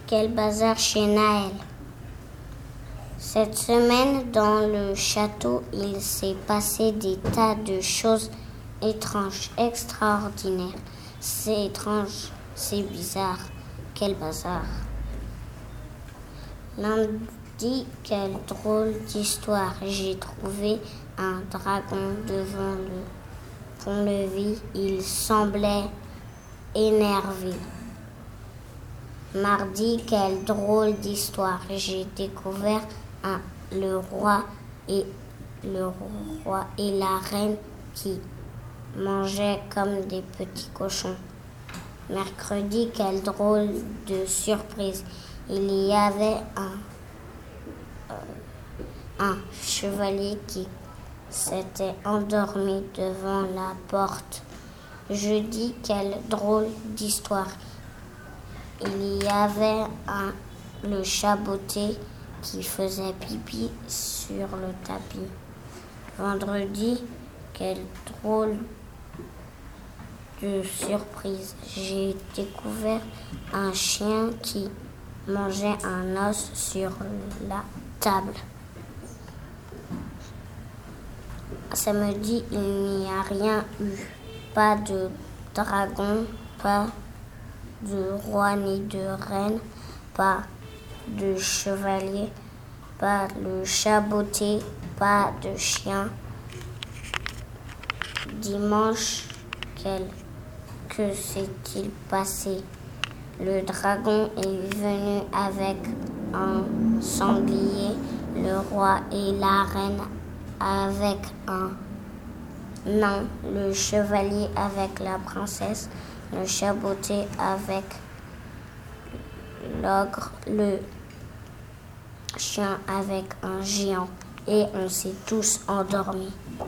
Quel bazar chez Naël. Cette semaine, dans le château, il s'est passé des tas de choses étranges, extraordinaires. C'est étrange, c'est bizarre. Quel bazar. L'un dit, quelle drôle d'histoire. J'ai trouvé un dragon devant le pont-levis. Il semblait énervé. Mardi, quelle drôle d'histoire. J'ai découvert le roi et la reine qui mangeaient comme des petits cochons. Mercredi, quelle drôle de surprise. Il y avait un chevalier qui s'était endormi devant la porte. Jeudi, quelle drôle d'histoire. Il y avait le chaboté qui faisait pipi sur le tapis. Vendredi, quelle drôle de surprise. J'ai découvert un chien qui mangeait un os sur la table. Samedi, il n'y a rien eu. Pas de dragon, pas de roi ni de reine, pas de chevalier, pas le chaboté, pas de chien. Dimanche, que s'est-il passé? Le dragon est venu avec un sanglier, le roi et la reine avec un nain, le chevalier avec la princesse, le chaboté avec l'ogre, le chien avec un géant, et on s'est tous endormis.